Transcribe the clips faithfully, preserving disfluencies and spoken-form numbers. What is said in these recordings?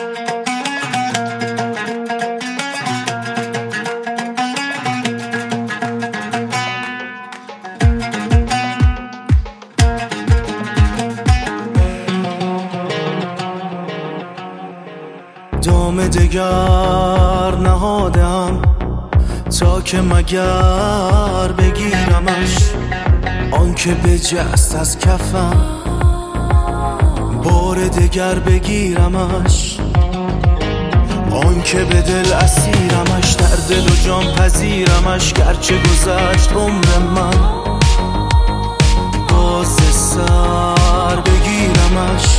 دام دگر نهادم تا که مگر بگیرمش، آن که بجست از کفم بار دگر بگیرمش، آن که به دل اسیرمش در دل و جان پذیرمش. گرچه گذشت عمر من باز سر بگیرمش،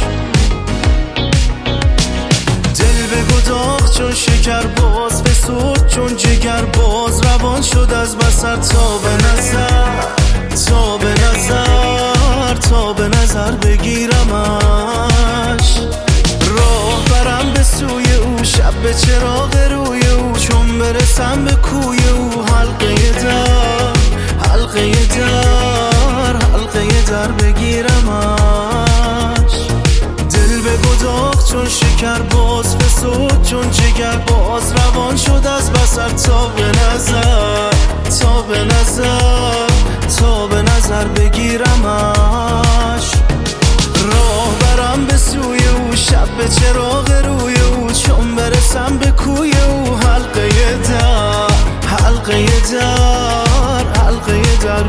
گداخت چون شکر باز فسرد چون جگر باز روان شد از بصر تا به نظر تا به نظر تا به نظر بگیرمش. راه برم به سوی او شب به چراغ روی او، چون برسم به کوی او حلقه در حلقه در حلقه در بگیرمش. دل به گداخت چون شکر باز فسرد چون جگر باز روان شد از بصر تا به نظر تا به نظر تا به نظر بگیرمش. راه برم به سوی او شب به چراغ روی او، چون برسم به کوی او حلقه در حلقه در حلقه در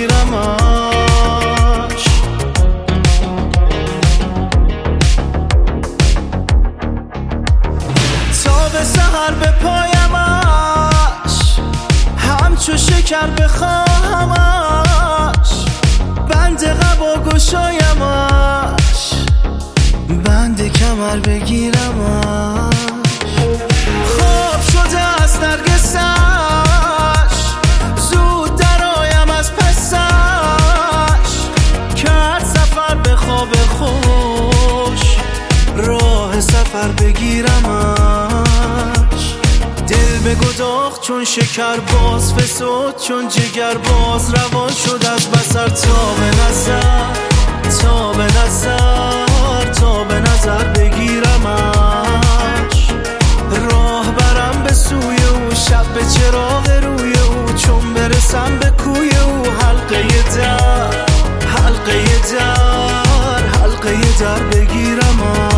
بگیرمش. به سحر به پایمش همچو شکر بخواهمش، بند قبا گشایمش بند کمر بگیرمش. خواب شده از نرگسش زود درآیم از پسش، کرد سفر به خواب خوش راه سفر بگیرمش. دل به گداخت چون شکر باز فسرد چون جگر باز روان شد از بصر تا به نظر تا به نظر تا به نظر بگیرمش. راه برم به سوی او شب به چراغ روی او، چون برسم به کوی او حلقه در حلقه در حلقه در بگیرمش.